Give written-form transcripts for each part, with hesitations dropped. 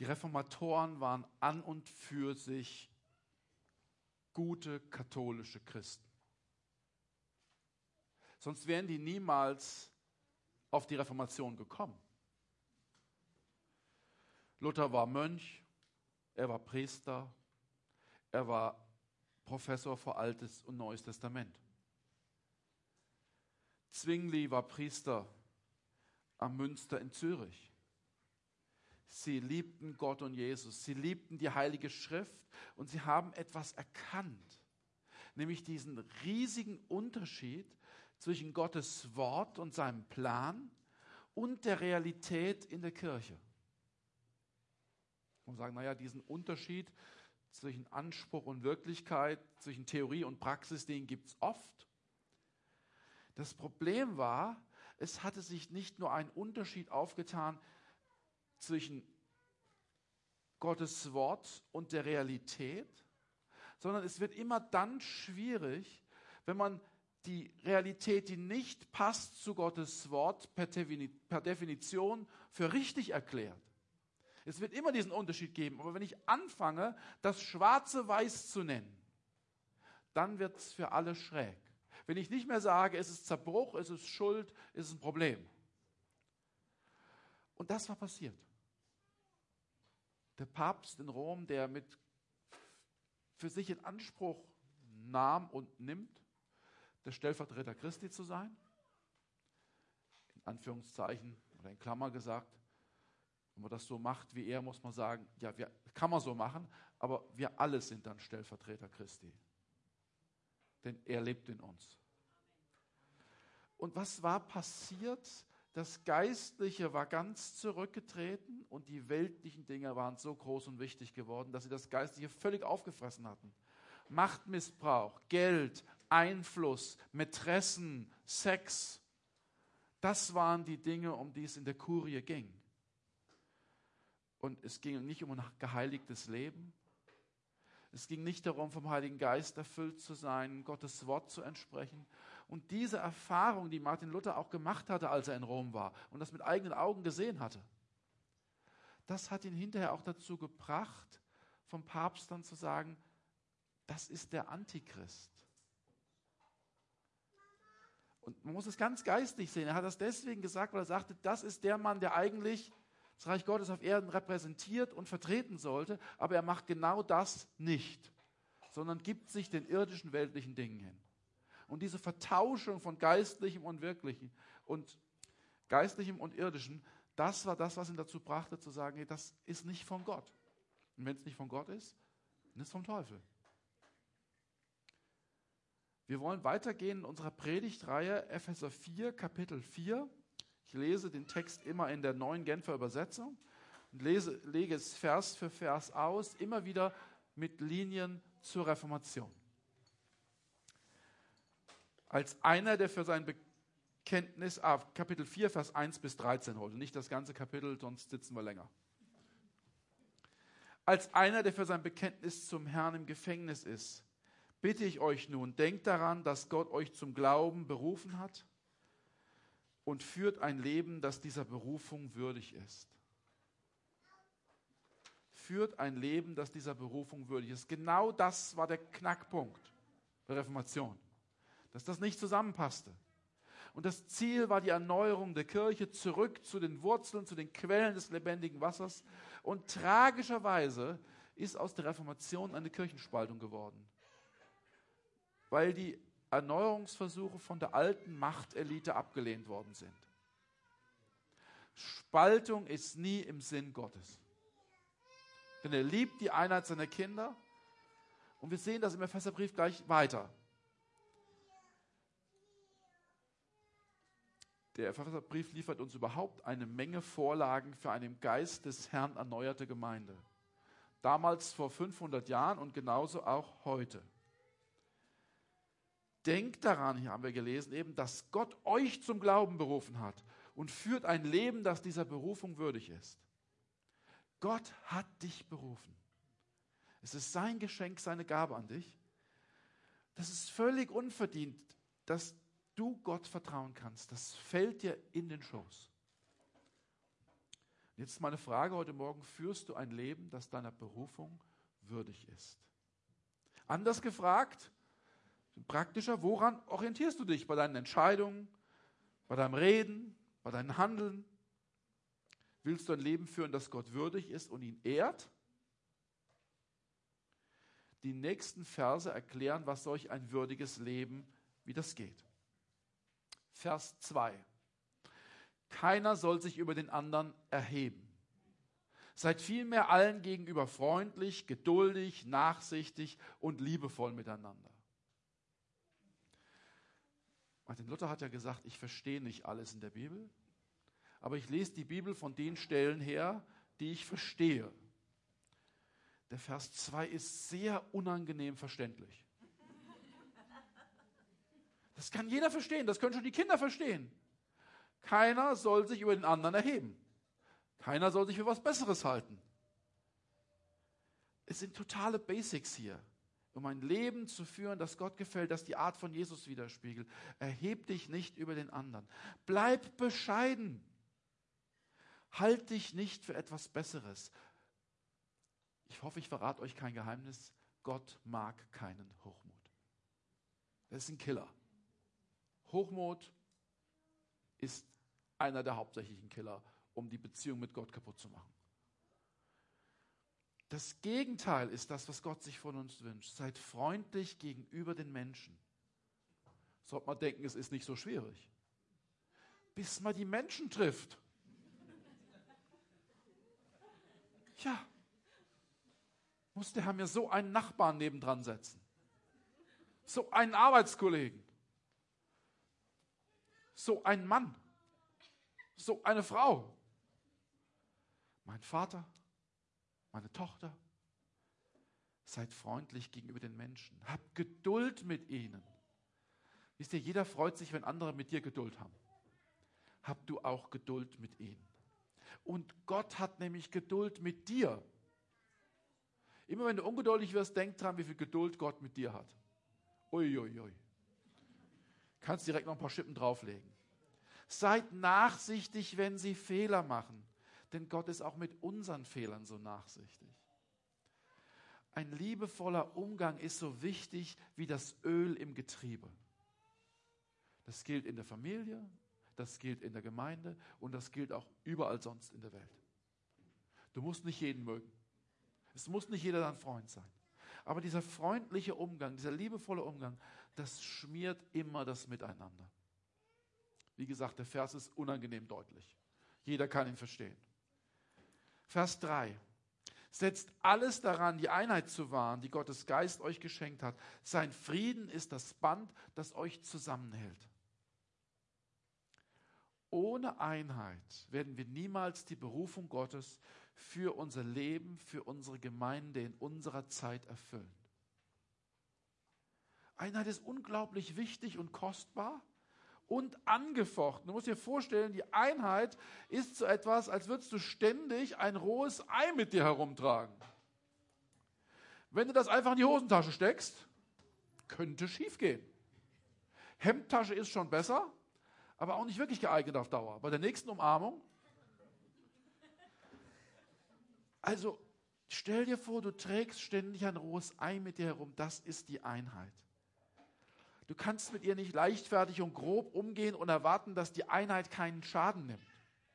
Die Reformatoren waren an und für sich gute katholische Christen. Sonst wären die niemals auf die Reformation gekommen. Luther war Mönch, er war Priester, er war Professor für Altes und Neues Testament. Zwingli war Priester am Münster in Zürich. Sie liebten Gott und Jesus, sie liebten die Heilige Schrift und sie haben etwas erkannt, nämlich diesen riesigen Unterschied zwischen Gottes Wort und seinem Plan und der Realität in der Kirche. Und sagen, naja, diesen Unterschied zwischen Anspruch und Wirklichkeit, zwischen Theorie und Praxis, den gibt es oft. Das Problem war, es hatte sich nicht nur ein Unterschied aufgetan zwischen Gottes Wort und der Realität, sondern es wird immer dann schwierig, wenn man die Realität, die nicht passt zu Gottes Wort, per Definition für richtig erklärt. Es wird immer diesen Unterschied geben, aber wenn ich anfange, das Schwarze weiß zu nennen, dann wird es für alle schräg. Wenn ich nicht mehr sage, es ist Zerbruch, es ist Schuld, es ist ein Problem. Und das war passiert. Der Papst in Rom, der für sich in Anspruch nahm und nimmt, der Stellvertreter Christi zu sein, in Anführungszeichen oder in Klammer gesagt, wenn man das so macht wie er, muss man sagen, ja, kann man so machen, aber wir alle sind dann Stellvertreter Christi. Denn er lebt in uns. Und was war passiert? Das Geistliche war ganz zurückgetreten und die weltlichen Dinge waren so groß und wichtig geworden, dass sie das Geistliche völlig aufgefressen hatten. Machtmissbrauch, Geld, Einfluss, Mätressen, Sex, das waren die Dinge, um die es in der Kurie ging. Und es ging nicht um ein geheiligtes Leben. Es ging nicht darum, vom Heiligen Geist erfüllt zu sein, Gottes Wort zu entsprechen. Und diese Erfahrung, die Martin Luther auch gemacht hatte, als er in Rom war und das mit eigenen Augen gesehen hatte, das hat ihn hinterher auch dazu gebracht, vom Papst dann zu sagen, das ist der Antichrist. Und man muss es ganz geistlich sehen. Er hat das deswegen gesagt, weil er sagte, das ist der Mann, der eigentlich das Reich Gottes auf Erden repräsentiert und vertreten sollte, aber er macht genau das nicht, sondern gibt sich den irdischen, weltlichen Dingen hin. Und diese Vertauschung von Geistlichem und Wirklichem und Geistlichem und Irdischem, das war das, was ihn dazu brachte, zu sagen, hey, das ist nicht von Gott. Und wenn es nicht von Gott ist, dann ist es vom Teufel. Wir wollen weitergehen in unserer Predigtreihe Epheser 4, Kapitel 4. Ich lese den Text immer in der Neuen Genfer Übersetzung und lege es Vers für Vers aus, immer wieder mit Linien zur Reformation. Als einer, der für sein Bekenntnis, Kapitel 4, Vers 1 bis 13 heute, nicht das ganze Kapitel, sonst sitzen wir länger. Als einer, der für sein Bekenntnis zum Herrn im Gefängnis ist, bitte ich euch nun, denkt daran, dass Gott euch zum Glauben berufen hat und führt ein Leben, das dieser Berufung würdig ist. Führt ein Leben, das dieser Berufung würdig ist. Genau das war der Knackpunkt der Reformation. Dass das nicht zusammenpasste. Und das Ziel war die Erneuerung der Kirche zurück zu den Wurzeln, zu den Quellen des lebendigen Wassers. Und tragischerweise ist aus der Reformation eine Kirchenspaltung geworden. Weil die Erneuerungsversuche von der alten Machtelite abgelehnt worden sind. Spaltung ist nie im Sinn Gottes. Denn er liebt die Einheit seiner Kinder. Und wir sehen das im Epheserbrief gleich weiter. Der Epheserbrief liefert uns überhaupt eine Menge Vorlagen für eine im Geist des Herrn erneuerte Gemeinde. Damals vor 500 Jahren und genauso auch heute. Denkt daran, hier haben wir gelesen, eben, dass Gott euch zum Glauben berufen hat und führt ein Leben, das dieser Berufung würdig ist. Gott hat dich berufen. Es ist sein Geschenk, seine Gabe an dich. Das ist völlig unverdient, dass du Gott vertrauen kannst. Das fällt dir in den Schoß. Jetzt ist meine Frage heute Morgen, führst du ein Leben, das deiner Berufung würdig ist? Anders gefragt, praktischer, woran orientierst du dich bei deinen Entscheidungen, bei deinem Reden, bei deinem Handeln? Willst du ein Leben führen, das Gott würdig ist und ihn ehrt? Die nächsten Verse erklären, was solch ein würdiges Leben, wie das geht. Vers 2. Keiner soll sich über den anderen erheben. Seid vielmehr allen gegenüber freundlich, geduldig, nachsichtig und liebevoll miteinander. Martin Luther hat ja gesagt, ich verstehe nicht alles in der Bibel, aber ich lese die Bibel von den Stellen her, die ich verstehe. Der Vers 2 ist sehr unangenehm verständlich. Das kann jeder verstehen, das können schon die Kinder verstehen. Keiner soll sich über den anderen erheben. Keiner soll sich für was Besseres halten. Es sind totale Basics hier, um ein Leben zu führen, das Gott gefällt, das die Art von Jesus widerspiegelt. Erheb dich nicht über den anderen. Bleib bescheiden. Halt dich nicht für etwas Besseres. Ich hoffe, ich verrate euch kein Geheimnis. Gott mag keinen Hochmut. Das ist ein Killer. Hochmut ist einer der hauptsächlichen Killer, um die Beziehung mit Gott kaputt zu machen. Das Gegenteil ist das, was Gott sich von uns wünscht. Seid freundlich gegenüber den Menschen. Sollte man denken, es ist nicht so schwierig. Bis man die Menschen trifft. Ja, muss der Herr mir so einen Nachbarn nebendran setzen. So einen Arbeitskollegen. So einen Mann. So eine Frau. Mein Vater, meine Tochter. Seid freundlich gegenüber den Menschen. Habt Geduld mit ihnen. Wisst ihr, jeder freut sich, wenn andere mit dir Geduld haben. Habt du auch Geduld mit ihnen. Und Gott hat nämlich Geduld mit dir. Immer wenn du ungeduldig wirst, denk dran, wie viel Geduld Gott mit dir hat. Uiuiui. Kannst direkt noch ein paar Schippen drauflegen. Seid nachsichtig, wenn sie Fehler machen. Denn Gott ist auch mit unseren Fehlern so nachsichtig. Ein liebevoller Umgang ist so wichtig wie das Öl im Getriebe. Das gilt in der Familie, das gilt in der Gemeinde und das gilt auch überall sonst in der Welt. Du musst nicht jeden mögen. Es muss nicht jeder dein Freund sein. Aber dieser freundliche Umgang, dieser liebevolle Umgang, das schmiert immer das Miteinander. Wie gesagt, der Vers ist unangenehm deutlich. Jeder kann ihn verstehen. Vers 3. Setzt alles daran, die Einheit zu wahren, die Gottes Geist euch geschenkt hat. Sein Frieden ist das Band, das euch zusammenhält. Ohne Einheit werden wir niemals die Berufung Gottes für unser Leben, für unsere Gemeinde in unserer Zeit erfüllen. Einheit ist unglaublich wichtig und kostbar und angefochten. Du musst dir vorstellen, die Einheit ist so etwas, als würdest du ständig ein rohes Ei mit dir herumtragen. Wenn du das einfach in die Hosentasche steckst, könnte schief gehen. Hemdtasche ist schon besser, aber auch nicht wirklich geeignet auf Dauer. Bei der nächsten Umarmung. Also stell dir vor, du trägst ständig ein rohes Ei mit dir herum. Das ist die Einheit. Du kannst mit ihr nicht leichtfertig und grob umgehen und erwarten, dass die Einheit keinen Schaden nimmt.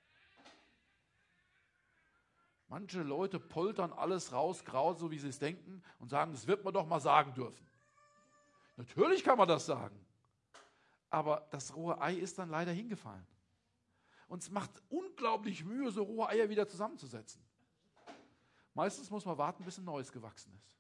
Manche Leute poltern alles raus, grau, so wie sie es denken, und sagen, das wird man doch mal sagen dürfen. Natürlich kann man das sagen. Aber das rohe Ei ist dann leider hingefallen. Und es macht unglaublich Mühe, so rohe Eier wieder zusammenzusetzen. Meistens muss man warten, bis ein neues gewachsen ist.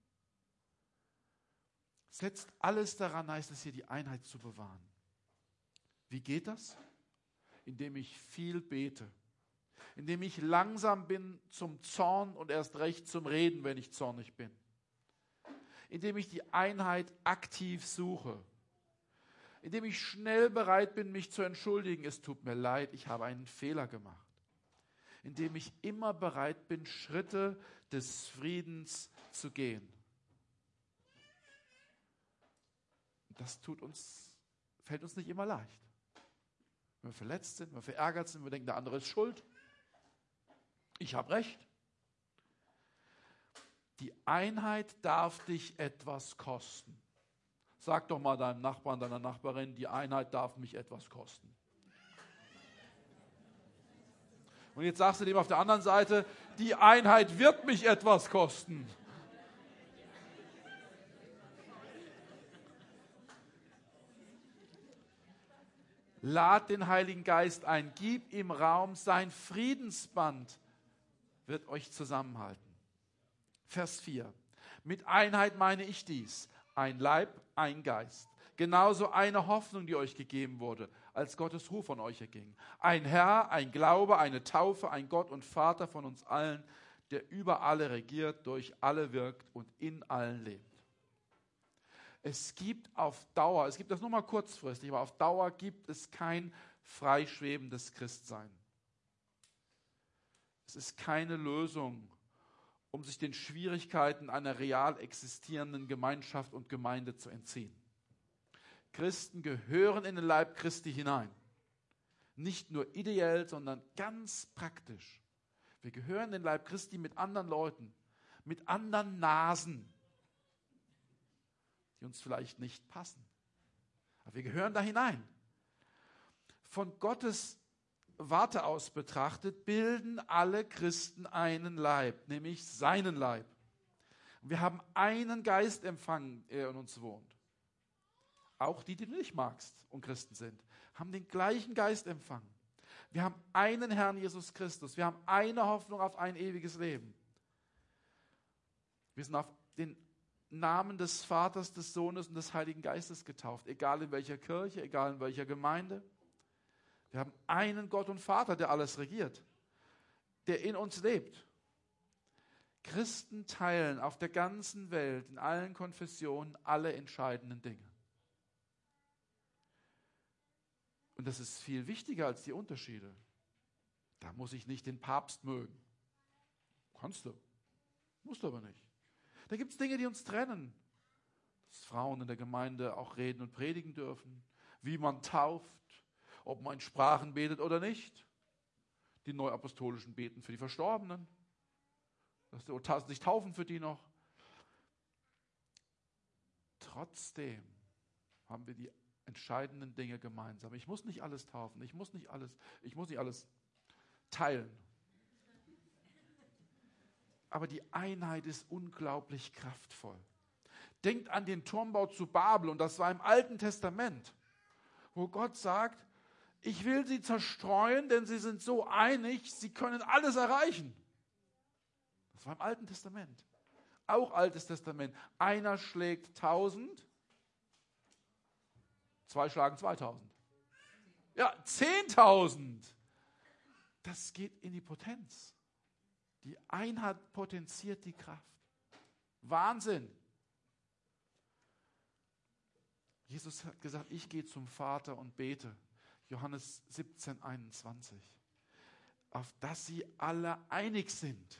Setzt alles daran, heißt es hier, die Einheit zu bewahren. Wie geht das? Indem ich viel bete. Indem ich langsam bin zum Zorn und erst recht zum Reden, wenn ich zornig bin. Indem ich die Einheit aktiv suche. Indem ich schnell bereit bin, mich zu entschuldigen. Es tut mir leid, ich habe einen Fehler gemacht. Indem ich immer bereit bin, Schritte des Friedens zu gehen. Das fällt uns nicht immer leicht. Wenn wir verletzt sind, wenn wir verärgert sind, wenn wir denken, der andere ist schuld. Ich habe recht. Die Einheit darf dich etwas kosten. Sag doch mal deinem Nachbarn, deiner Nachbarin, die Einheit darf mich etwas kosten. Und jetzt sagst du dem auf der anderen Seite, die Einheit wird mich etwas kosten. Lad den Heiligen Geist ein, gib ihm Raum, sein Friedensband wird euch zusammenhalten. Vers 4. Mit Einheit meine ich dies, ein Leib, ein Geist. Genauso eine Hoffnung, die euch gegeben wurde, als Gottes Ruf von euch erging. Ein Herr, ein Glaube, eine Taufe, ein Gott und Vater von uns allen, der über alle regiert, durch alle wirkt und in allen lebt. Es gibt auf Dauer, es gibt das nur mal kurzfristig, aber auf Dauer gibt es kein freischwebendes Christsein. Es ist keine Lösung, um sich den Schwierigkeiten einer real existierenden Gemeinschaft und Gemeinde zu entziehen. Christen gehören in den Leib Christi hinein. Nicht nur ideell, sondern ganz praktisch. Wir gehören in den Leib Christi mit anderen Leuten, mit anderen Nasen, die uns vielleicht nicht passen. Aber wir gehören da hinein. Von Gottes Warte aus betrachtet, bilden alle Christen einen Leib, nämlich seinen Leib. Wir haben einen Geist empfangen, der in uns wohnt. Auch die, die du nicht magst und Christen sind, haben den gleichen Geist empfangen. Wir haben einen Herrn Jesus Christus. Wir haben eine Hoffnung auf ein ewiges Leben. Wir sind auf den Namen des Vaters, des Sohnes und des Heiligen Geistes getauft. Egal in welcher Kirche, egal in welcher Gemeinde. Wir haben einen Gott und Vater, der alles regiert, der in uns lebt. Christen teilen auf der ganzen Welt, in allen Konfessionen, alle entscheidenden Dinge. Und das ist viel wichtiger als die Unterschiede. Da muss ich nicht den Papst mögen. Kannst du, musst du aber nicht. Da gibt es Dinge, die uns trennen. Dass Frauen in der Gemeinde auch reden und predigen dürfen. Wie man tauft. Ob man in Sprachen betet oder nicht. Die Neuapostolischen beten für die Verstorbenen. Dass die sich taufen für die noch. Trotzdem haben wir die entscheidenden Dinge gemeinsam. Ich muss nicht alles taufen. Ich muss nicht alles teilen. Aber die Einheit ist unglaublich kraftvoll. Denkt an den Turmbau zu Babel, und das war im Alten Testament, wo Gott sagt, ich will sie zerstreuen, denn sie sind so einig, sie können alles erreichen. Das war im Alten Testament. Auch Altes Testament. Einer schlägt 1000, 2 schlagen 2000. Ja, 10.000. Das geht in die Potenz. Die Einheit potenziert die Kraft. Wahnsinn. Jesus hat gesagt, ich gehe zum Vater und bete. Johannes 17, 21. Auf dass sie alle einig sind.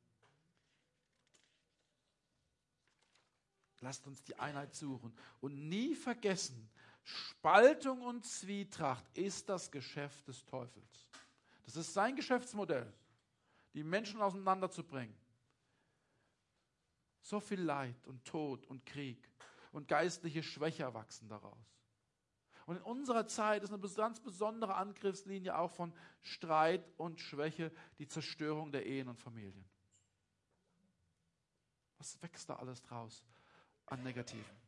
Lasst uns die Einheit suchen und nie vergessen, Spaltung und Zwietracht ist das Geschäft des Teufels. Das ist sein Geschäftsmodell, die Menschen auseinanderzubringen. So viel Leid und Tod und Krieg und geistliche Schwäche erwachsen daraus. Und in unserer Zeit ist eine ganz besondere Angriffslinie auch von Streit und Schwäche die Zerstörung der Ehen und Familien. Was wächst da alles draus an Negativen?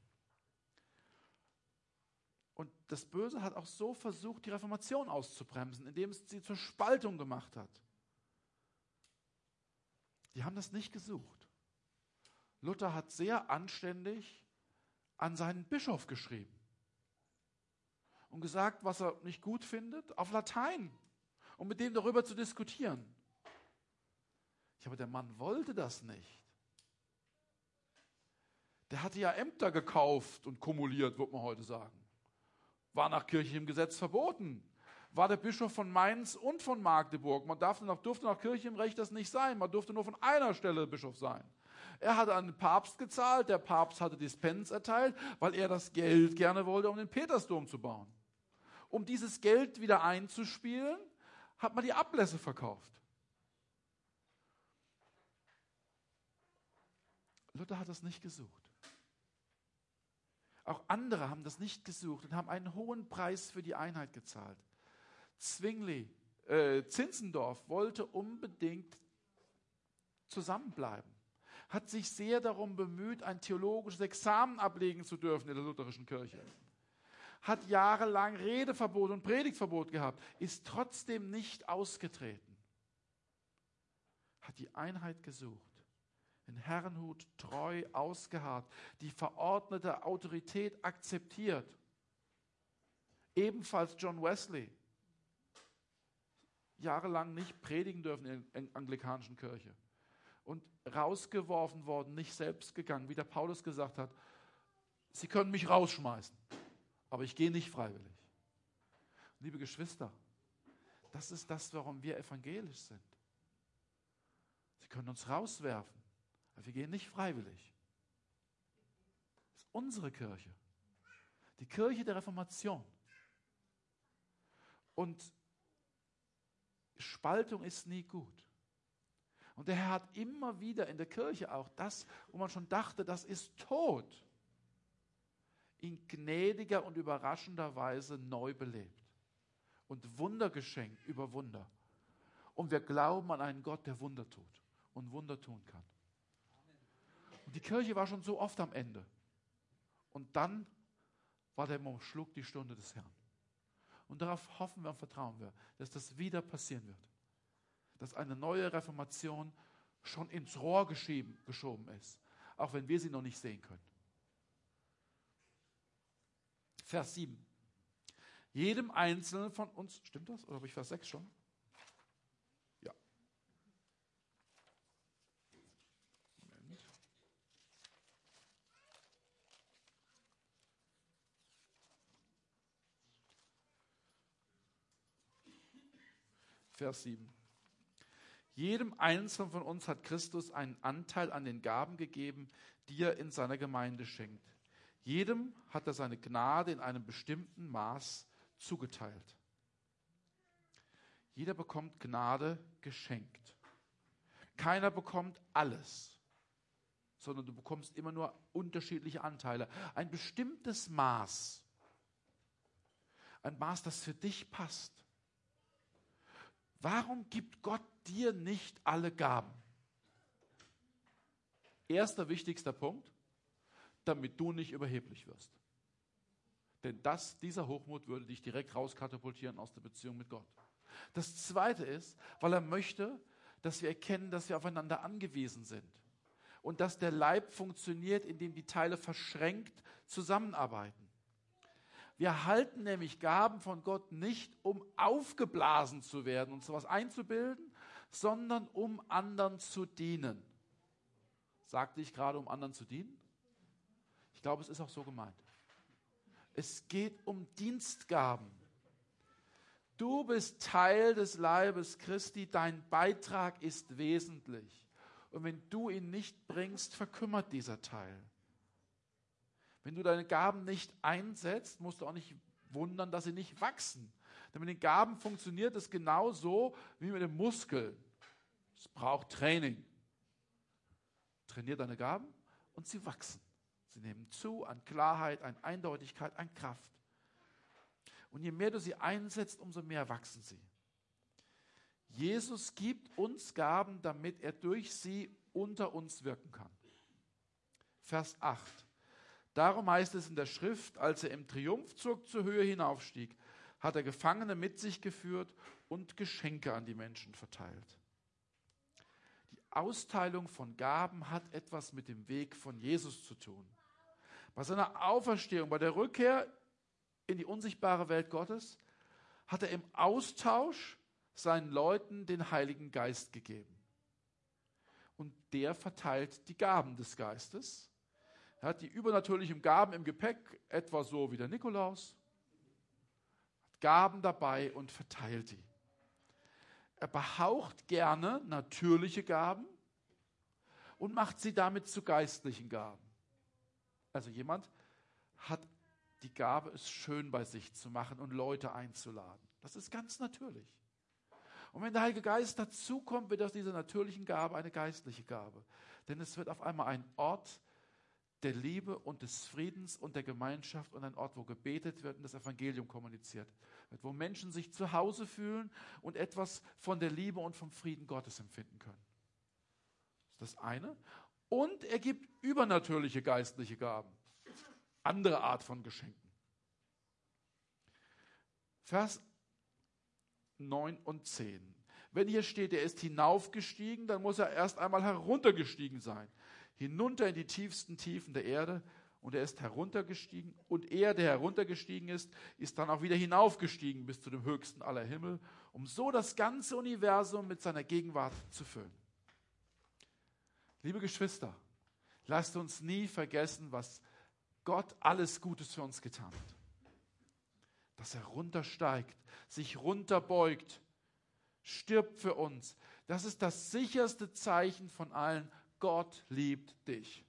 Und das Böse hat auch so versucht, die Reformation auszubremsen, indem es sie zur Spaltung gemacht hat. Die haben das nicht gesucht. Luther hat sehr anständig an seinen Bischof geschrieben und gesagt, was er nicht gut findet, auf Latein, um mit dem darüber zu diskutieren. Aber der Mann wollte das nicht. Der hatte ja Ämter gekauft und kumuliert, würde man heute sagen. War nach kirchlichem Gesetz verboten. War der Bischof von Mainz und von Magdeburg. Man durfte nach kirchlichem Recht das nicht sein. Man durfte nur von einer Stelle Bischof sein. Er hatte an den Papst gezahlt. Der Papst hatte Dispens erteilt, weil er das Geld gerne wollte, um den Petersdom zu bauen. Um dieses Geld wieder einzuspielen, hat man die Ablässe verkauft. Luther hat das nicht gesucht. Auch andere haben das nicht gesucht und haben einen hohen Preis für die Einheit gezahlt. Zinzendorf wollte unbedingt zusammenbleiben, hat sich sehr darum bemüht, ein theologisches Examen ablegen zu dürfen in der lutherischen Kirche, hat jahrelang Redeverbot und Predigtverbot gehabt, ist trotzdem nicht ausgetreten, hat die Einheit gesucht, den Herrnhut treu ausgeharrt, die verordnete Autorität akzeptiert. Ebenfalls John Wesley, jahrelang nicht predigen dürfen in der anglikanischen Kirche und rausgeworfen worden, nicht selbst gegangen, wie der Paulus gesagt hat, sie können mich rausschmeißen, aber ich gehe nicht freiwillig. Liebe Geschwister, das ist das, warum wir evangelisch sind. Sie können uns rauswerfen, aber wir gehen nicht freiwillig. Das ist unsere Kirche, die Kirche der Reformation. Und Spaltung ist nie gut. Und der Herr hat immer wieder in der Kirche auch das, wo man schon dachte, das ist tot, in gnädiger und überraschender Weise neu belebt und Wunder geschenkt über Wunder. Und wir glauben an einen Gott, der Wunder tut und Wunder tun kann. Und die Kirche war schon so oft am Ende. Und dann war der Moment, schlug die Stunde des Herrn. Und darauf hoffen wir und vertrauen wir, dass das wieder passieren wird. Dass eine neue Reformation schon ins Rohr geschoben ist, auch wenn wir sie noch nicht sehen können. Vers 7. Jedem Einzelnen von uns, stimmt das? Oder habe ich Vers 6 schon? Ja. Moment. Vers 7. Jedem Einzelnen von uns hat Christus einen Anteil an den Gaben gegeben, die er in seiner Gemeinde schenkt. Jedem hat er seine Gnade in einem bestimmten Maß zugeteilt. Jeder bekommt Gnade geschenkt. Keiner bekommt alles, sondern du bekommst immer nur unterschiedliche Anteile. Ein bestimmtes Maß. Ein Maß, das für dich passt. Warum gibt Gott dir nicht alle Gaben? Erster wichtigster Punkt, damit du nicht überheblich wirst. Denn dieser Hochmut würde dich direkt rauskatapultieren aus der Beziehung mit Gott. Das Zweite ist, weil er möchte, dass wir erkennen, dass wir aufeinander angewiesen sind. Und dass der Leib funktioniert, indem die Teile verschränkt zusammenarbeiten. Wir erhalten nämlich Gaben von Gott nicht, um aufgeblasen zu werden und sowas einzubilden, sondern um anderen zu dienen. Sagte ich gerade, um anderen zu dienen? Ich glaube, es ist auch so gemeint. Es geht um Dienstgaben. Du bist Teil des Leibes Christi, dein Beitrag ist wesentlich. Und wenn du ihn nicht bringst, verkümmert dieser Teil. Wenn du deine Gaben nicht einsetzt, musst du auch nicht wundern, dass sie nicht wachsen. Denn mit den Gaben funktioniert es genauso wie mit den Muskeln. Es braucht Training. Trainier deine Gaben und sie wachsen. Sie nehmen zu an Klarheit, an Eindeutigkeit, an Kraft. Und je mehr du sie einsetzt, umso mehr wachsen sie. Jesus gibt uns Gaben, damit er durch sie unter uns wirken kann. Vers 8. Darum heißt es in der Schrift, als er im Triumphzug zur Höhe hinaufstieg, hat er Gefangene mit sich geführt und Geschenke an die Menschen verteilt. Die Austeilung von Gaben hat etwas mit dem Weg von Jesus zu tun. Bei seiner Auferstehung, bei der Rückkehr in die unsichtbare Welt Gottes, hat er im Austausch seinen Leuten den Heiligen Geist gegeben. Und der verteilt die Gaben des Geistes. Er hat die übernatürlichen Gaben im Gepäck, etwa so wie der Nikolaus, hat Gaben dabei und verteilt die. Er behaucht gerne natürliche Gaben und macht sie damit zu geistlichen Gaben. Also jemand hat die Gabe, es schön bei sich zu machen und Leute einzuladen. Das ist ganz natürlich. Und wenn der Heilige Geist dazukommt, wird aus dieser natürlichen Gabe eine geistliche Gabe. Denn es wird auf einmal ein Ort der Liebe und des Friedens und der Gemeinschaft und ein Ort, wo gebetet wird und das Evangelium kommuniziert wird, wo Menschen sich zu Hause fühlen und etwas von der Liebe und vom Frieden Gottes empfinden können. Das ist das eine. Und er gibt übernatürliche geistliche Gaben. Andere Art von Geschenken. Vers 9 und 10. Wenn hier steht, er ist hinaufgestiegen, dann muss er erst einmal heruntergestiegen sein. Hinunter in die tiefsten Tiefen der Erde. Und er ist heruntergestiegen. Und er, der heruntergestiegen ist, ist dann auch wieder hinaufgestiegen bis zu dem höchsten aller Himmel, um so das ganze Universum mit seiner Gegenwart zu füllen. Liebe Geschwister, lasst uns nie vergessen, was Gott alles Gutes für uns getan hat. Dass er runtersteigt, sich runterbeugt, stirbt für uns. Das ist das sicherste Zeichen von allen. Gott liebt dich.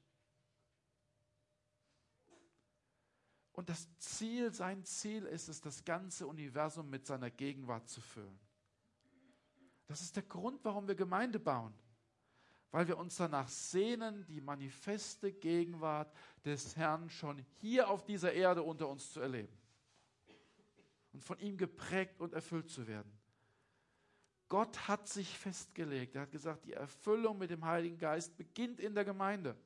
Und das Ziel, sein Ziel ist es, das ganze Universum mit seiner Gegenwart zu füllen. Das ist der Grund, warum wir Gemeinde bauen. Weil wir uns danach sehnen, die manifeste Gegenwart des Herrn schon hier auf dieser Erde unter uns zu erleben. Und von ihm geprägt und erfüllt zu werden. Gott hat sich festgelegt. Er hat gesagt, die Erfüllung mit dem Heiligen Geist beginnt in der Gemeinde.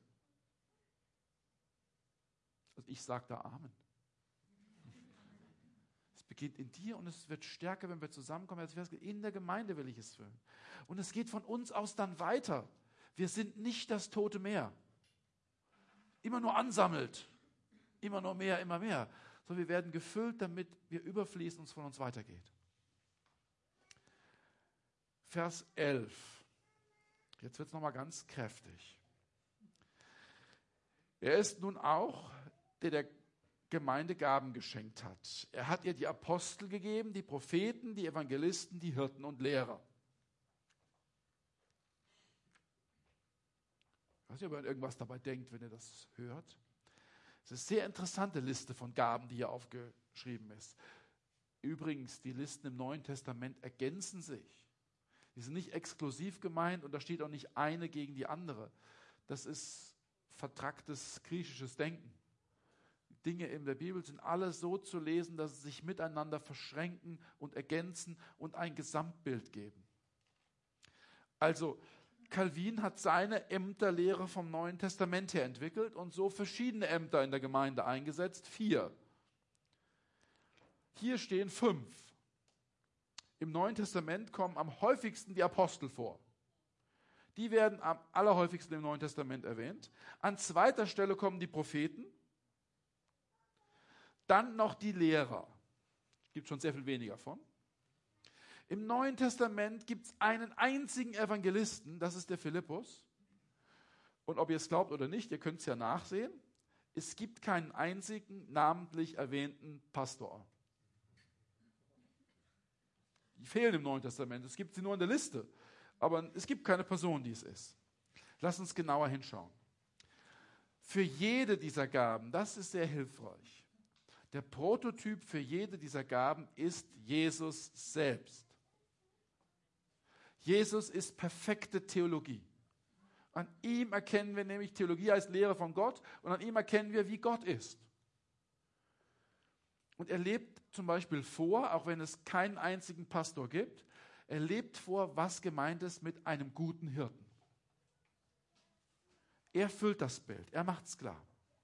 Und ich sage da Amen. Es beginnt in dir und es wird stärker, wenn wir zusammenkommen. In der Gemeinde will ich es füllen. Und es geht von uns aus dann weiter. Wir sind nicht das Tote Meer. Immer nur ansammelt. Immer nur mehr, immer mehr. So, wir werden gefüllt, damit wir überfließen und es von uns weitergeht. Vers 11. Jetzt wird es nochmal ganz kräftig. Er ist nun auch, der Gemeinde Gaben geschenkt hat. Er hat ihr die Apostel gegeben, die Propheten, die Evangelisten, die Hirten und Lehrer. Ich weiß nicht, ob ihr an irgendwas dabei denkt, wenn ihr das hört. Es ist eine sehr interessante Liste von Gaben, die hier aufgeschrieben ist. Übrigens, die Listen im Neuen Testament ergänzen sich. Die sind nicht exklusiv gemeint und da steht auch nicht eine gegen die andere. Das ist vertracktes griechisches Denken. Dinge in der Bibel sind alle so zu lesen, dass sie sich miteinander verschränken und ergänzen und ein Gesamtbild geben. Also, Calvin hat seine Ämterlehre vom Neuen Testament her entwickelt und so verschiedene Ämter in der Gemeinde eingesetzt. 4. Hier stehen 5. Im Neuen Testament kommen am häufigsten die Apostel vor. Die werden am allerhäufigsten im Neuen Testament erwähnt. An zweiter Stelle kommen die Propheten. Dann noch die Lehrer. Es gibt schon sehr viel weniger von. Im Neuen Testament gibt es einen einzigen Evangelisten, das ist der Philippus. Und ob ihr es glaubt oder nicht, ihr könnt es ja nachsehen. Es gibt keinen einzigen namentlich erwähnten Pastor. Die fehlen im Neuen Testament. Es gibt sie nur in der Liste. Aber es gibt keine Person, die es ist. Lass uns genauer hinschauen. Für jede dieser Gaben, das ist sehr hilfreich. Der Prototyp für jede dieser Gaben ist Jesus selbst. Jesus ist perfekte Theologie. An ihm erkennen wir nämlich, Theologie heißt Lehre von Gott, und an ihm erkennen wir, wie Gott ist. Und er lebt zum Beispiel vor, auch wenn es keinen einzigen Pastor gibt, er lebt vor, was gemeint ist mit einem guten Hirten. Er füllt das Bild, er macht es klar.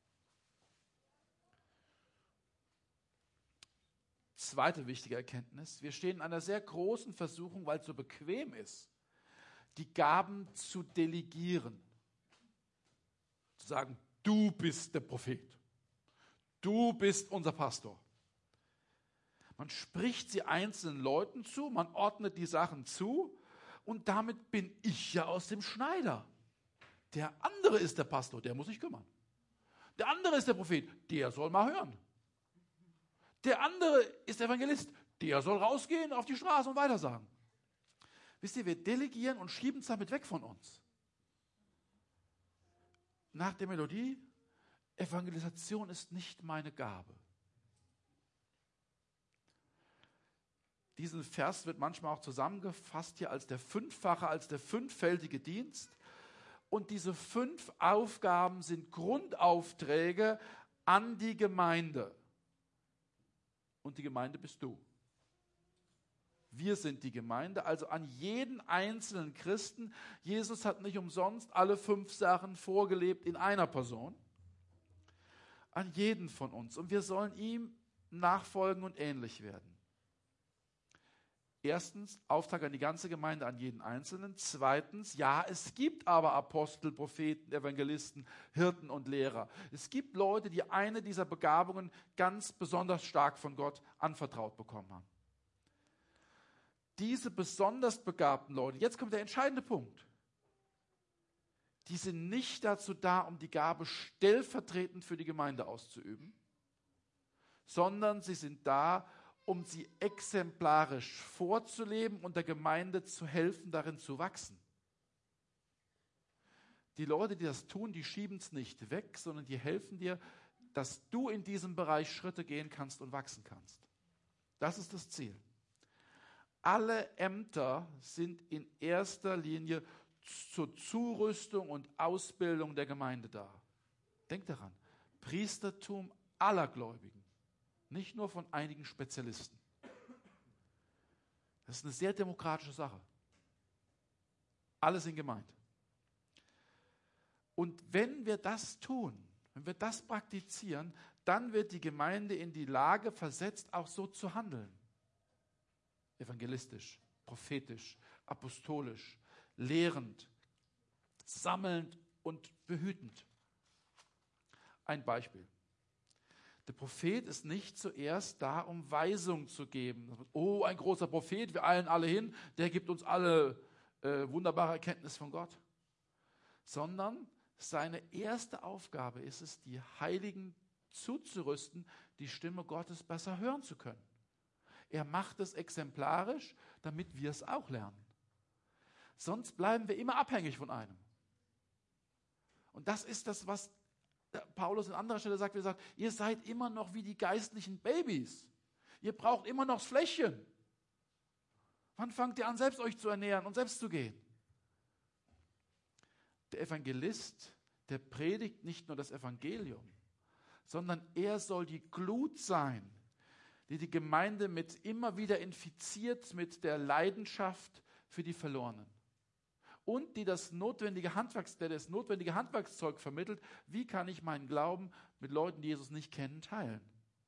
Zweite wichtige Erkenntnis, wir stehen in einer sehr großen Versuchung, weil es so bequem ist, die Gaben zu delegieren. Zu sagen, du bist der Prophet, du bist unser Pastor. Man spricht sie einzelnen Leuten zu, man ordnet die Sachen zu und damit bin ich ja aus dem Schneider. Der andere ist der Pastor, der muss sich kümmern. Der andere ist der Prophet, der soll mal hören. Der andere ist Evangelist, der soll rausgehen auf die Straße und weitersagen. Wisst ihr, wir delegieren und schieben es damit weg von uns. Nach der Melodie, Evangelisation ist nicht meine Gabe. Diesen Vers wird manchmal auch zusammengefasst hier als der fünffache, als der fünffältige Dienst. Und diese 5 Aufgaben sind Grundaufträge an die Gemeinde. Und die Gemeinde bist du. Wir sind die Gemeinde, also an jeden einzelnen Christen. Jesus hat nicht umsonst alle 5 Sachen vorgelebt in einer Person. An jeden von uns. Und wir sollen ihm nachfolgen und ähnlich werden. Erstens, Auftrag an die ganze Gemeinde, an jeden Einzelnen. Zweitens, ja, es gibt aber Apostel, Propheten, Evangelisten, Hirten und Lehrer. Es gibt Leute, die eine dieser Begabungen ganz besonders stark von Gott anvertraut bekommen haben. Diese besonders begabten Leute, jetzt kommt der entscheidende Punkt, die sind nicht dazu da, um die Gabe stellvertretend für die Gemeinde auszuüben, sondern sie sind da, um sie exemplarisch vorzuleben und der Gemeinde zu helfen, darin zu wachsen. Die Leute, die das tun, die schieben es nicht weg, sondern die helfen dir, dass du in diesem Bereich Schritte gehen kannst und wachsen kannst. Das ist das Ziel. Alle Ämter sind in erster Linie zur Zurüstung und Ausbildung der Gemeinde da. Denk daran, Priestertum aller Gläubigen. Nicht nur von einigen Spezialisten. Das ist eine sehr demokratische Sache. Alle sind gemeint. Und wenn wir das tun, wenn wir das praktizieren, dann wird die Gemeinde in die Lage versetzt, auch so zu handeln. Evangelistisch, prophetisch, apostolisch, lehrend, sammelnd und behütend. Ein Beispiel. Der Prophet ist nicht zuerst da, um Weisung zu geben. Oh, ein großer Prophet, wir eilen alle hin, der gibt uns alle wunderbare Erkenntnis von Gott. Sondern seine erste Aufgabe ist es, die Heiligen zuzurüsten, die Stimme Gottes besser hören zu können. Er macht es exemplarisch, damit wir es auch lernen. Sonst bleiben wir immer abhängig von einem. Und das ist das, was Paulus an anderer Stelle sagt, er sagt, ihr seid immer noch wie die geistlichen Babys. Ihr braucht immer noch das Fläschchen. Wann fangt ihr an, selbst euch zu ernähren und selbst zu gehen? Der Evangelist, der predigt nicht nur das Evangelium, sondern er soll die Glut sein, die die Gemeinde mit immer wieder infiziert mit der Leidenschaft für die Verlorenen. Und die das notwendige Handwerkszeug vermittelt, wie kann ich meinen Glauben mit Leuten, die Jesus nicht kennen, teilen.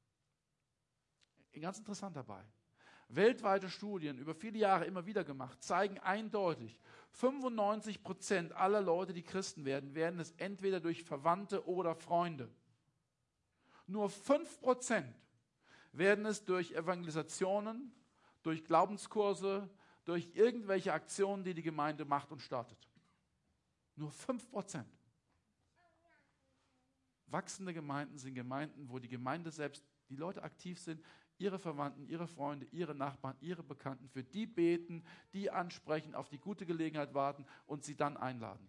Ganz interessant dabei. Weltweite Studien, über viele Jahre immer wieder gemacht, zeigen eindeutig, 95% aller Leute, die Christen werden, werden es entweder durch Verwandte oder Freunde. Nur 5% werden es durch Evangelisationen, durch Glaubenskurse, durch irgendwelche Aktionen, die die Gemeinde macht und startet. Nur 5%. Wachsende Gemeinden sind Gemeinden, wo die Gemeinde selbst, die Leute aktiv sind, ihre Verwandten, ihre Freunde, ihre Nachbarn, ihre Bekannten, für die beten, die ansprechen, auf die gute Gelegenheit warten und sie dann einladen.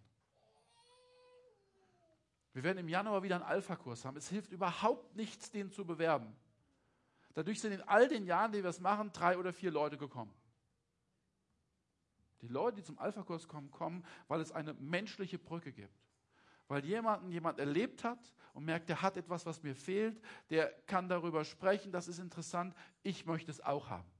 Wir werden im Januar wieder einen Alpha-Kurs haben. Es hilft überhaupt nichts, den zu bewerben. Dadurch sind in all den Jahren, die wir es machen, 3 oder 4 Leute gekommen. Die Leute, die zum Alpha-Kurs kommen, kommen, weil es eine menschliche Brücke gibt. Weil jemand erlebt hat und merkt, der hat etwas, was mir fehlt, der kann darüber sprechen, das ist interessant, ich möchte es auch haben.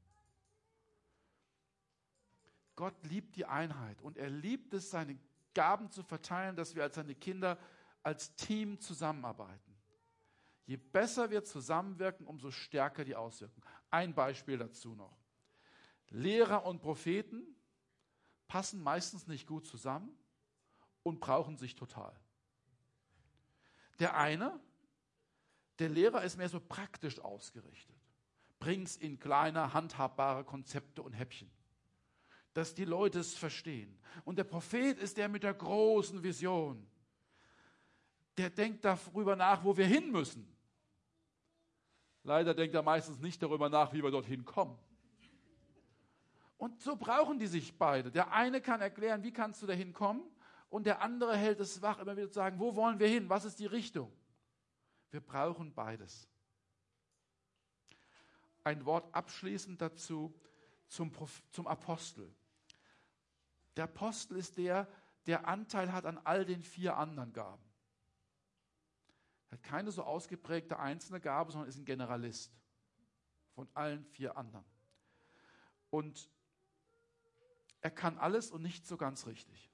Gott liebt die Einheit und er liebt es, seine Gaben zu verteilen, dass wir als seine Kinder als Team zusammenarbeiten. Je besser wir zusammenwirken, umso stärker die Auswirkungen. Ein Beispiel dazu noch. Lehrer und Propheten passen meistens nicht gut zusammen und brauchen sich total. Der eine, der Lehrer ist mehr so praktisch ausgerichtet. Bring's in kleine, handhabbare Konzepte und Häppchen, dass die Leute es verstehen. Und der Prophet ist der mit der großen Vision. Der denkt darüber nach, wo wir hin müssen. Leider denkt er meistens nicht darüber nach, wie wir dorthin kommen. Und so brauchen die sich beide. Der eine kann erklären, wie kannst du dahin kommen? Und der andere hält es wach, immer wieder zu sagen, wo wollen wir hin? Was ist die Richtung? Wir brauchen beides. Ein Wort abschließend dazu. zum Apostel. Der Apostel ist der Anteil hat an all den 4 anderen Gaben. Er hat keine so ausgeprägte einzelne Gabe, sondern ist ein Generalist von allen 4 anderen. Und er kann alles und nicht so ganz richtig.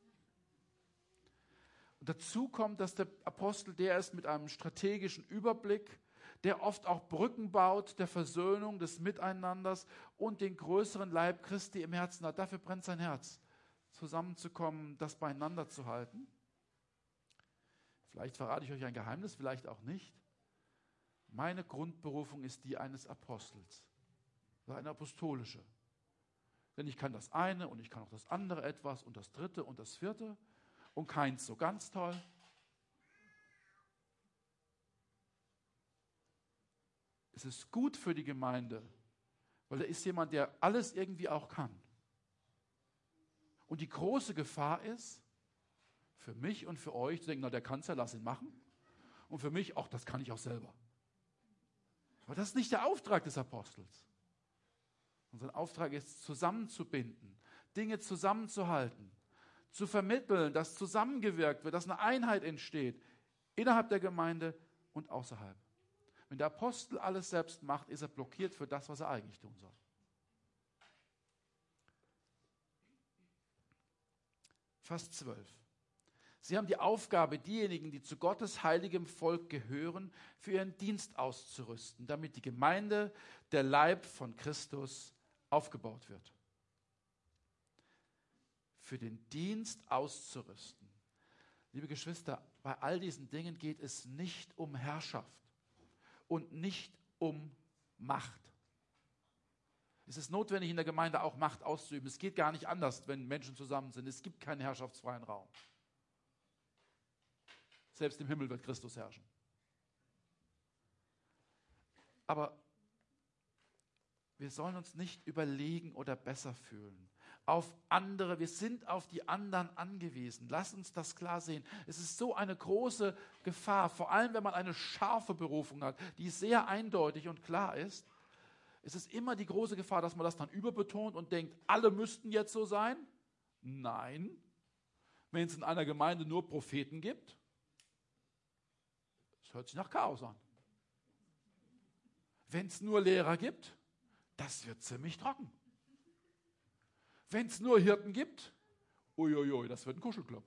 Und dazu kommt, dass der Apostel der ist mit einem strategischen Überblick, der oft auch Brücken baut, der Versöhnung, des Miteinanders und den größeren Leib Christi im Herzen hat. Dafür brennt sein Herz, zusammenzukommen, das beieinander zu halten. Vielleicht verrate ich euch ein Geheimnis, vielleicht auch nicht. Meine Grundberufung ist die eines Apostels, eine apostolische. Denn ich kann das eine und ich kann auch das andere etwas und das dritte und das vierte und keins so ganz toll. Es ist gut für die Gemeinde, weil da ist jemand, der alles irgendwie auch kann. Und die große Gefahr ist, für mich und für euch zu denken, na, der kann es ja, lass ihn machen. Und für mich, ach, das kann ich auch selber. Aber das ist nicht der Auftrag des Apostels. Unser Auftrag ist, zusammenzubinden, Dinge zusammenzuhalten, zu vermitteln, dass zusammengewirkt wird, dass eine Einheit entsteht, innerhalb der Gemeinde und außerhalb. Wenn der Apostel alles selbst macht, ist er blockiert für das, was er eigentlich tun soll. Vers 12. Sie haben die Aufgabe, diejenigen, die zu Gottes heiligem Volk gehören, für ihren Dienst auszurüsten, damit die Gemeinde, der Leib von Christus, aufgebaut wird. Für den Dienst auszurüsten. Liebe Geschwister, bei all diesen Dingen geht es nicht um Herrschaft und nicht um Macht. Es ist notwendig, in der Gemeinde auch Macht auszuüben. Es geht gar nicht anders, wenn Menschen zusammen sind. Es gibt keinen herrschaftsfreien Raum. Selbst im Himmel wird Christus herrschen. Aber wir sollen uns nicht überlegen oder besser fühlen. Auf andere, wir sind auf die anderen angewiesen. Lass uns das klar sehen. Es ist so eine große Gefahr, vor allem wenn man eine scharfe Berufung hat, die sehr eindeutig und klar ist. Es ist immer die große Gefahr, dass man das dann überbetont und denkt, alle müssten jetzt so sein. Nein, wenn es in einer Gemeinde nur Propheten gibt, das hört sich nach Chaos an. Wenn es nur Lehrer gibt, das wird ziemlich trocken. Wenn es nur Hirten gibt, uiuiui, das wird ein Kuschelclub.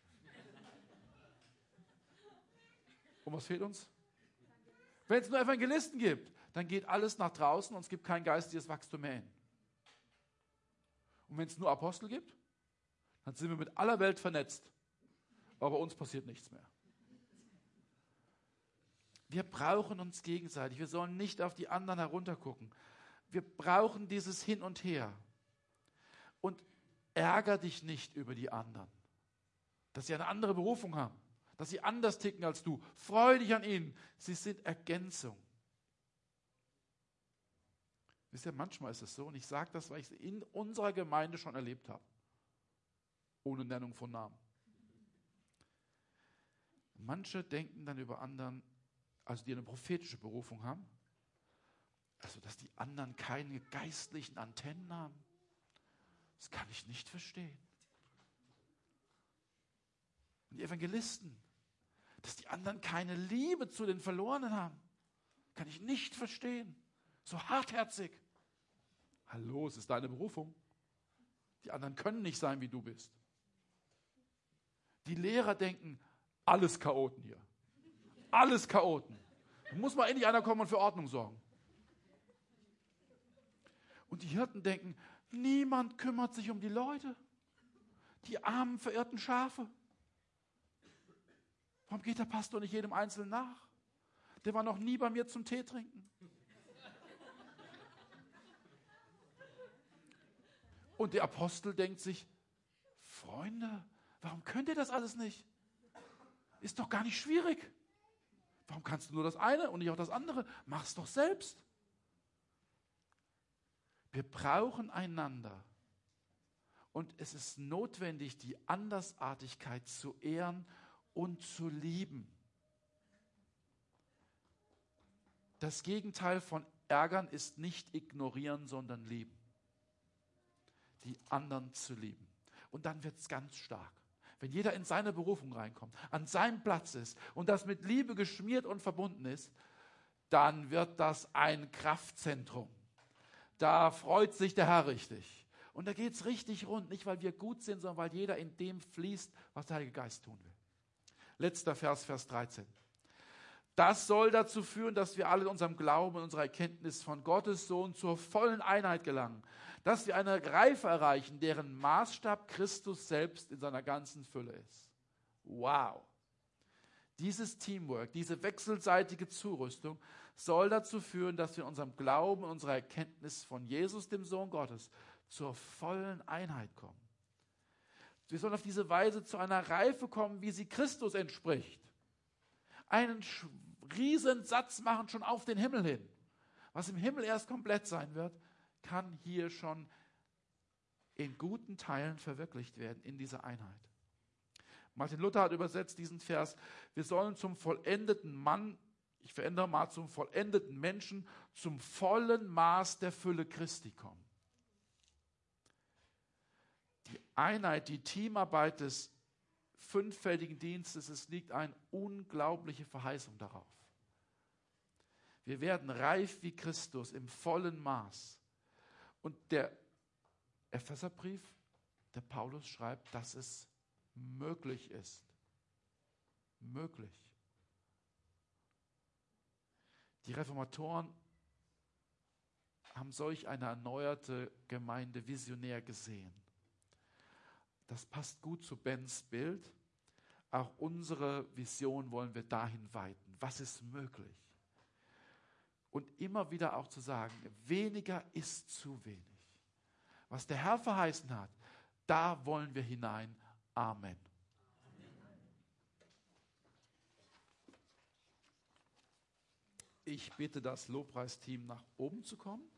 Und was fehlt uns? Wenn es nur Evangelisten gibt, dann geht alles nach draußen und es gibt kein geistiges Wachstum mehr hin. Und wenn es nur Apostel gibt, dann sind wir mit aller Welt vernetzt. Aber bei uns passiert nichts mehr. Wir brauchen uns gegenseitig. Wir sollen nicht auf die anderen heruntergucken. Wir brauchen dieses Hin und Her. Und ärger dich nicht über die anderen, dass sie eine andere Berufung haben, dass sie anders ticken als du. Freu dich an ihnen. Sie sind Ergänzung. Wisst ihr, manchmal ist es so, und ich sage das, weil ich es in unserer Gemeinde schon erlebt habe, ohne Nennung von Namen. Manche denken dann über anderen, also die eine prophetische Berufung haben, also dass die anderen keine geistlichen Antennen haben. Das kann ich nicht verstehen. Und die Evangelisten, dass die anderen keine Liebe zu den Verlorenen haben, kann ich nicht verstehen. So hartherzig. Hallo, es ist deine Berufung. Die anderen können nicht sein, wie du bist. Die Lehrer denken, alles Chaoten hier. Alles Chaoten. Da muss mal endlich einer kommen und für Ordnung sorgen. Und die Hirten denken, niemand kümmert sich um die Leute. Die armen, verirrten Schafe. Warum geht der Pastor nicht jedem Einzelnen nach? Der war noch nie bei mir zum Tee trinken. Und der Apostel denkt sich, Freunde, warum könnt ihr das alles nicht? Ist doch gar nicht schwierig. Warum kannst du nur das eine und nicht auch das andere? Mach's doch selbst. Wir brauchen einander. Und es ist notwendig, die Andersartigkeit zu ehren und zu lieben. Das Gegenteil von ärgern ist nicht ignorieren, sondern lieben. die anderen zu lieben. Und dann wird es ganz stark. Wenn jeder in seine Berufung reinkommt, an seinem Platz ist und das mit Liebe geschmiert und verbunden ist, dann wird das ein Kraftzentrum. Da freut sich der Herr richtig. Und da geht es richtig rund, nicht weil wir gut sind, sondern weil jeder in dem fließt, was der Heilige Geist tun will. Letzter Vers, Vers 13. Das soll dazu führen, dass wir alle in unserem Glauben und unserer Erkenntnis von Gottes Sohn zur vollen Einheit gelangen, dass wir eine Reife erreichen, deren Maßstab Christus selbst in seiner ganzen Fülle ist. Wow! Dieses Teamwork, diese wechselseitige Zurüstung soll dazu führen, dass wir in unserem Glauben und unserer Erkenntnis von Jesus, dem Sohn Gottes, zur vollen Einheit kommen. Wir sollen auf diese Weise zu einer Reife kommen, wie sie Christus entspricht. Einen riesen Satz machen schon auf den Himmel hin. Was im Himmel erst komplett sein wird, kann hier schon in guten Teilen verwirklicht werden in dieser Einheit. Martin Luther hat übersetzt diesen Vers: Wir sollen zum vollendeten Mann, ich verändere mal, zum vollendeten Menschen, zum vollen Maß der Fülle Christi kommen. Die Einheit, die Teamarbeit des fünffältigen Dienstes, es liegt eine unglaubliche Verheißung darauf. Wir werden reif wie Christus im vollen Maß. Und der Epheserbrief, der Paulus schreibt, dass es möglich ist. Möglich. Die Reformatoren haben solch eine erneuerte Gemeinde visionär gesehen. Das passt gut zu Bens Bild. Auch unsere Vision wollen wir dahin weiten. Was ist möglich? Und immer wieder auch zu sagen, weniger ist zu wenig. Was der Herr verheißen hat, da wollen wir hinein. Amen. Ich bitte das Lobpreisteam, nach oben zu kommen.